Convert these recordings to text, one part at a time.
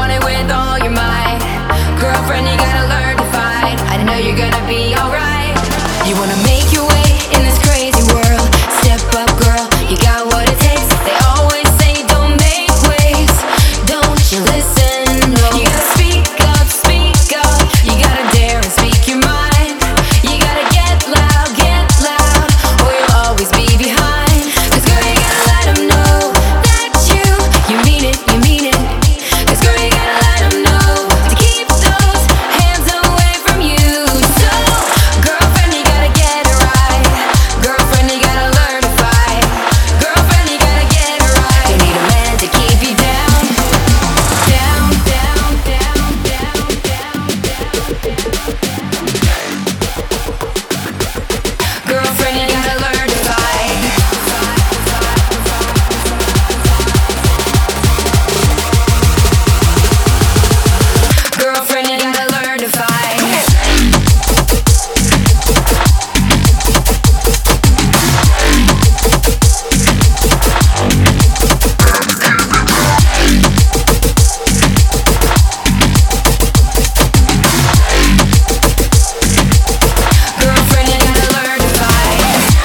want it with all your might. Girlfriend, you gotta learn to fight. I know you're gonna be alright. You wanna make your way in this crazy world. Step up, girl, you got what it takes. They always say don't make waves. Don't you listen? No. You gotta speak up, speak up. You gotta dare and speak your mind. You gotta get loud, or you'll always be behind. 'Cause girl, you gotta let them know that you mean it, you mean it. 'Cause girl, you gotta let them know to keep those hands away from you. So, girlfriend, you gotta get it right. Girlfriend, you gotta learn to fight. Girlfriend, you gotta get it right. You need a man to keep you down. Down, down, down, down, down, Girlfriend, you gotta learn to fight. Girlfriend, you gotta learn to fight. Girlfriend, you gotta learn to fight.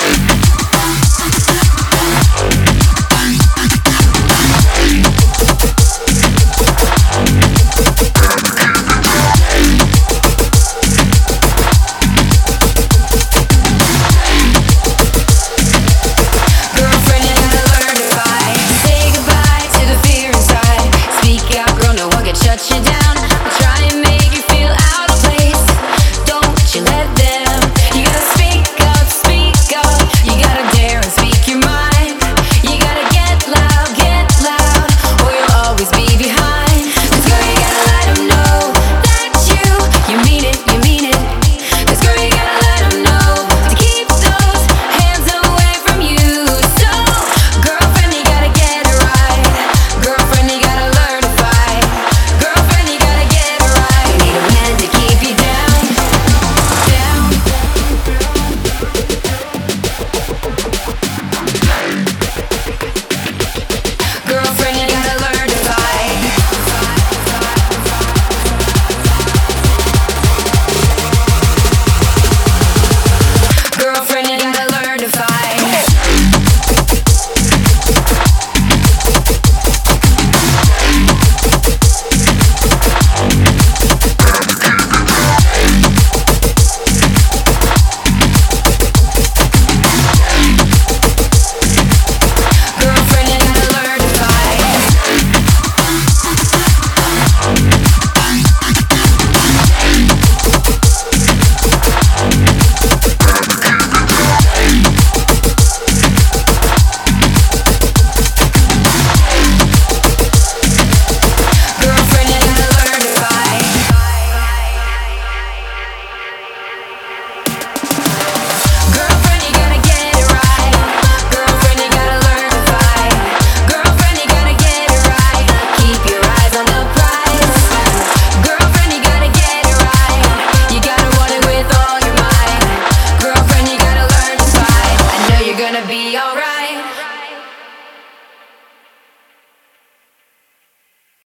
Girlfriend, you gotta learn to fight. Say goodbye to the fear inside. Speak out, girl, no one can shut you down.